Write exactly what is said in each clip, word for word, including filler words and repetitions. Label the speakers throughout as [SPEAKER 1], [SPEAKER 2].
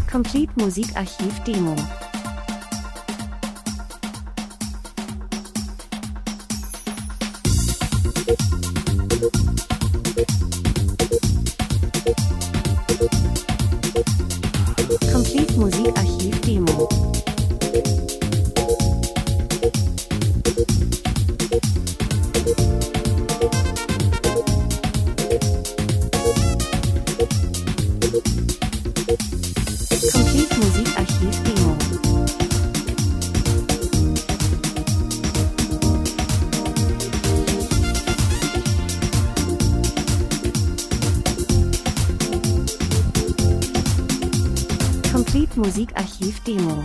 [SPEAKER 1] Complete Musikarchiv Demo. Complete Musikarchiv Demo. Complete Musikarchiv Demo. Complete Musikarchiv Demo.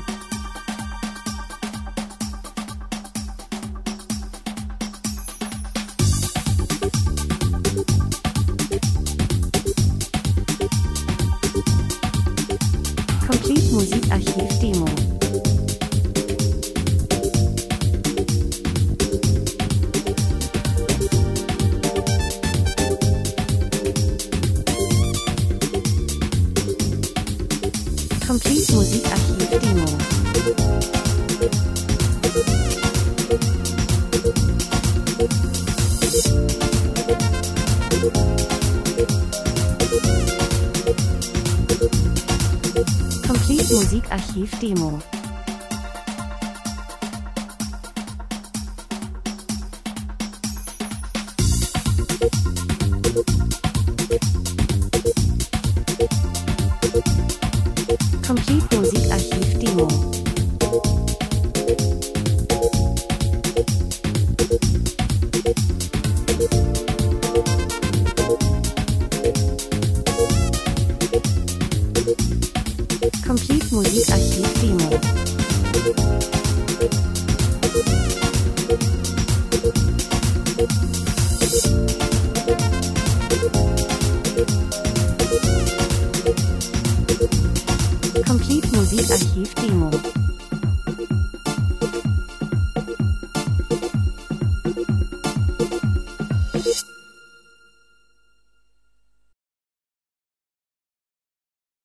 [SPEAKER 1] Complete Musikarchiv Demo. Complete Musikarchiv Demo. Complete Musikarchiv Demo. Complete Musikarchiv Demo. Complete Musikarchiv Demo. Complete Musikarchiv Demo.